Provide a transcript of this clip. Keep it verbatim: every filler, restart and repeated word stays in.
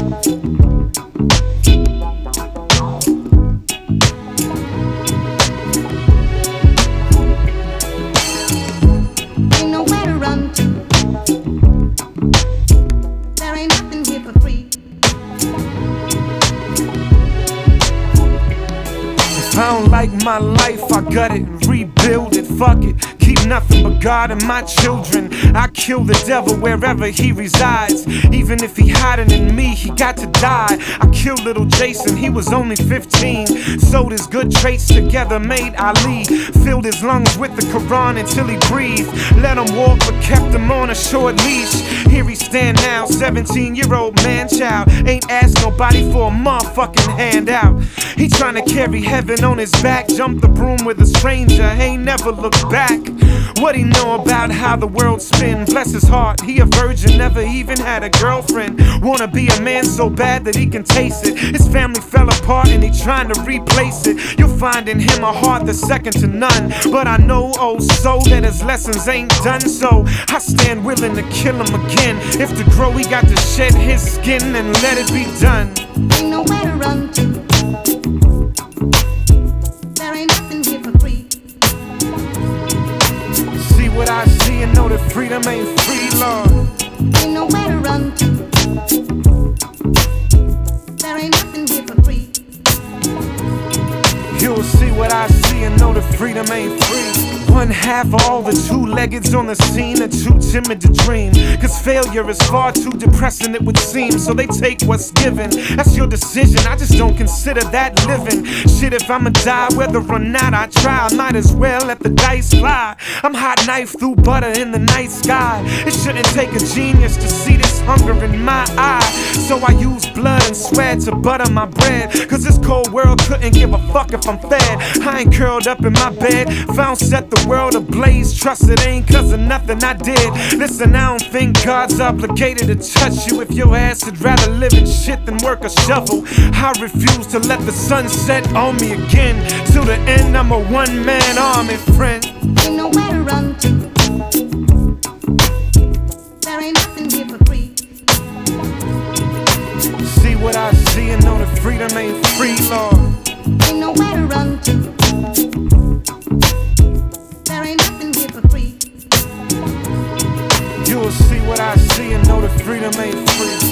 I don't like my life, I gut it and rebuild it, fuck it. Keep nothing but God and my children. I kill the devil wherever he resides. Even if he hiding in me, he got to die. I killed little Jason, he was only fifteen. Sewed his good traits together, made Ali. Filled his lungs with the Quran until he breathed. Let him walk but kept him on a short leash. Here he stand now, seventeen year old man child. Ain't asked nobody for a motherfucking handout. He tryna carry heaven on his back. Jump the broom with a stranger, ain't never looked back. What he know about how the world spin? Bless his heart, he a virgin, never even had a girlfriend. Wanna be a man so bad that he can taste it. His family fell apart and he trying to replace it. You'll find in him a heart that's second to none. But I know, oh so, that his lessons ain't done. So I stand willing to kill him again. If to grow he got to shed his skin and let it be done. Ain't nowhere to run to. There ain't nothing here for free. See what I see and know that freedom ain't free, Lord. Ain't nowhere to run to. There ain't nothing here for free. You'll see what I see and know that freedom ain't free. One half of all the two-leggeds on the scene are too timid to dream. Cause failure is far too depressing it would seem. So they take what's given. That's your decision, I just don't consider that living. Shit, if I'ma die, whether or not I try, I might as well let the dice fly. I'm hot knife through butter in the night sky. It shouldn't take a genius to see this hunger in my eye. So I use blood and sweat to butter my bread. Cause this cold world couldn't give a fuck if I'm fed. I ain't curled up in my bed, found set the world ablaze. Trust it ain't cause of nothing I did. Listen, I don't think God's obligated to touch you. If your ass would rather live in shit than work a shovel, I refuse to let the sun set on me again. Till the end I'm a one-man army, friend. Ain't nowhere to run to. There ain't nothing here for free. See what I see and know that freedom ain't free, Lord. Ain't nowhere to run to. There ain't nothing here for free. You'll see what I see and know that freedom ain't free.